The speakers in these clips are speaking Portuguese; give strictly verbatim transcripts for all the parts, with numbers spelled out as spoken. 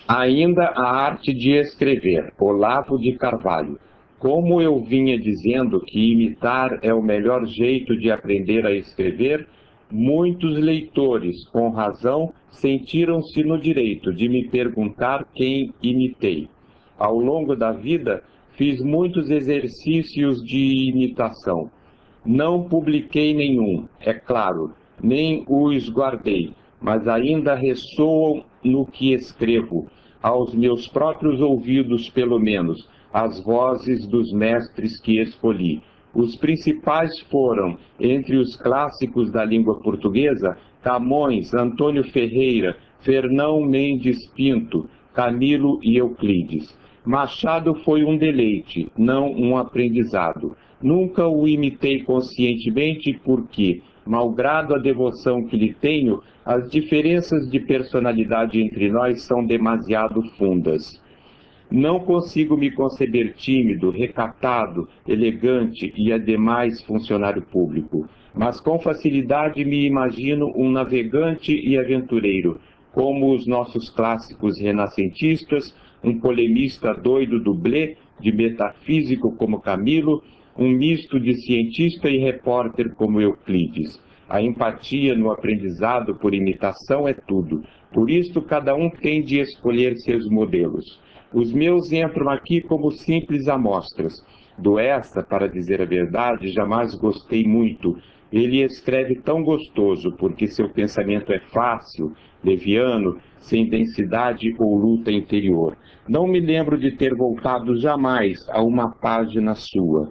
Ainda a arte de escrever, Olavo de Carvalho. Como eu vinha dizendo que imitar é o melhor jeito de aprender a escrever, muitos leitores, com razão, sentiram-se no direito de me perguntar quem imitei. Ao longo da vida, fiz muitos exercícios de imitação. Não publiquei nenhum, é claro, nem os guardei, mas ainda ressoam no que escrevo, aos meus próprios ouvidos, pelo menos, as vozes dos mestres que escolhi. Os principais foram, entre os clássicos da língua portuguesa, Camões, Antônio Ferreira, Fernão Mendes Pinto, Camilo e Euclides. Machado foi um deleite, não um aprendizado. Nunca o imitei conscientemente porque, malgrado a devoção que lhe tenho, as diferenças de personalidade entre nós são demasiado fundas. Não consigo me conceber tímido, recatado, elegante e, ademais, funcionário público. Mas com facilidade me imagino um navegante e aventureiro, como os nossos clássicos renascentistas, um polemista doido do blé, de metafísico como Camilo, um misto de cientista e repórter como Euclides. A empatia no aprendizado por imitação é tudo. Por isso, cada um tem de escolher seus modelos. Os meus entram aqui como simples amostras. Do Essa, para dizer a verdade, jamais gostei muito. Ele escreve tão gostoso, porque seu pensamento é fácil, leviano, sem densidade ou luta interior. Não me lembro de ter voltado jamais a uma página sua.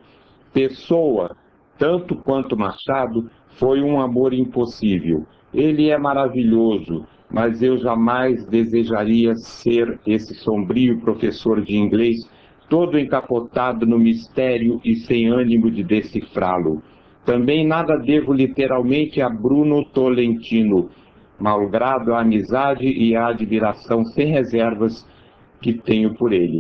Pessoa, tanto quanto Machado, foi um amor impossível. Ele é maravilhoso, mas eu jamais desejaria ser esse sombrio professor de inglês, todo encapotado no mistério e sem ânimo de decifrá-lo. Também nada devo literalmente a Bruno Tolentino, malgrado a amizade e a admiração sem reservas que tenho por ele.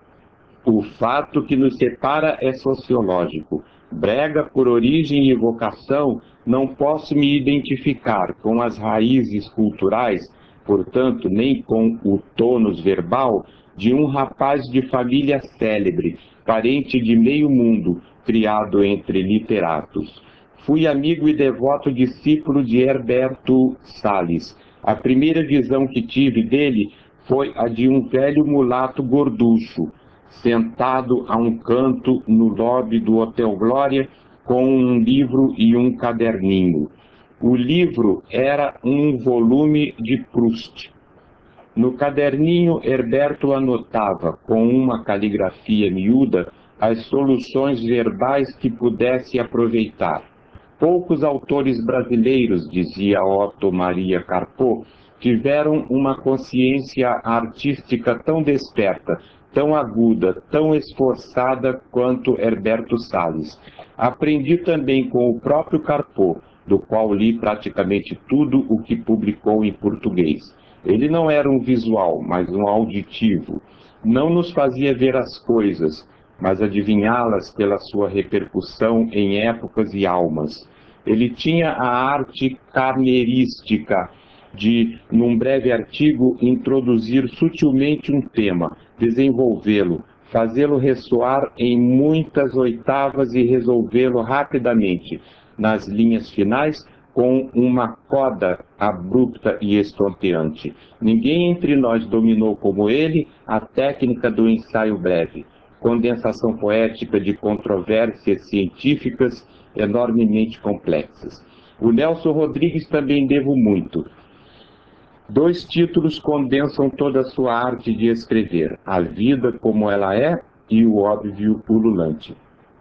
O fato que nos separa é sociológico. Brega por origem e vocação, não posso me identificar com as raízes culturais, portanto, nem com o tônus verbal de um rapaz de família célebre, parente de meio mundo, criado entre literatos. Fui amigo e devoto discípulo de Herberto Salles. A primeira visão que tive dele foi a de um velho mulato gorducho, sentado a um canto no lobby do Hotel Glória, com um livro e um caderninho. O livro era um volume de Proust. No caderninho, Herberto anotava, com uma caligrafia miúda, as soluções verbais que pudesse aproveitar. Poucos autores brasileiros, dizia Otto Maria Carpo, tiveram uma consciência artística tão desperta, tão aguda, tão esforçada quanto Herberto Salles. Aprendi também com o próprio Carpo, do qual li praticamente tudo o que publicou em português. Ele não era um visual, mas um auditivo. Não nos fazia ver as coisas, mas adivinhá-las pela sua repercussão em épocas e almas. Ele tinha a arte carneirística de, num breve artigo, introduzir sutilmente um tema, desenvolvê-lo, fazê-lo ressoar em muitas oitavas e resolvê-lo rapidamente, nas linhas finais, com uma coda abrupta e estonteante. Ninguém entre nós dominou como ele a técnica do ensaio breve, condensação poética de controvérsias científicas enormemente complexas. O Nelson Rodrigues também devo muito. Dois títulos condensam toda a sua arte de escrever: A Vida Como Ela É e O Óbvio Ululante.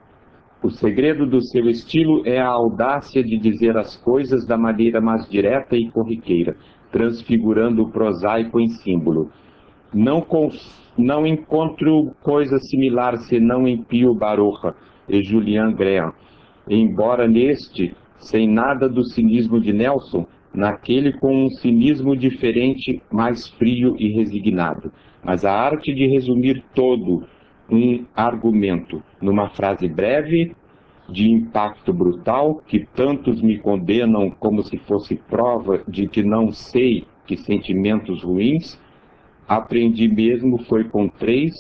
O segredo do seu estilo é a audácia de dizer as coisas da maneira mais direta e corriqueira, transfigurando o prosaico em símbolo. Não, cons... não encontro coisa similar senão em Pio Baroja e Julian Graham, embora neste, sem nada do cinismo de Nelson, naquele com um cinismo diferente, mais frio e resignado. Mas a arte de resumir todo um argumento numa frase breve, de impacto brutal, que tantos me condenam como se fosse prova de que não sei que sentimentos ruins, Aprendi mesmo foi com três